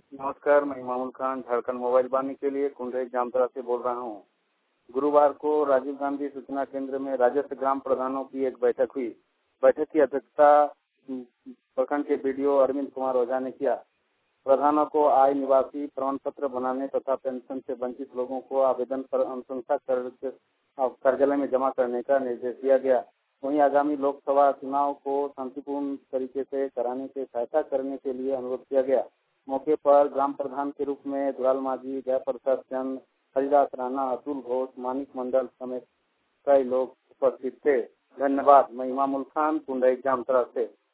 नमस्कार, मैं इमामुल खान झारखंड मोबाइल बानी के लिए कुंडई जामतरा से बोल रहा हूं। गुरुवार को राजीव गांधी सूचना केंद्र में राजस्व ग्राम प्रधानों की एक बैठक हुई। बैठक की अध्यक्षता प्रखंड के बीडीओ अरविंद कुमार ओझा ने किया। प्रधानों को आय निवासी प्रमाण पत्र बनाने तथा पेंशन से वंचित लोगों को आवेदन पर अनुशंसा कार्यालय में जमा करने का निर्देश दिया गया। वहीं आगामी लोकसभा चुनाव को शांतिपूर्ण तरीके से कराने की सहायता करने के लिए अनुरोध किया गया। मौके पर ग्राम प्रधान के रूप में दुलाल माझी, जयप्रकाश चंद, हरिदास राणा, अतुल घोष, मानिक मंडल समेत कई लोग उपस्थित थे। धन्यवाद। मैं इमामुल खान कुंडई जामतरा से।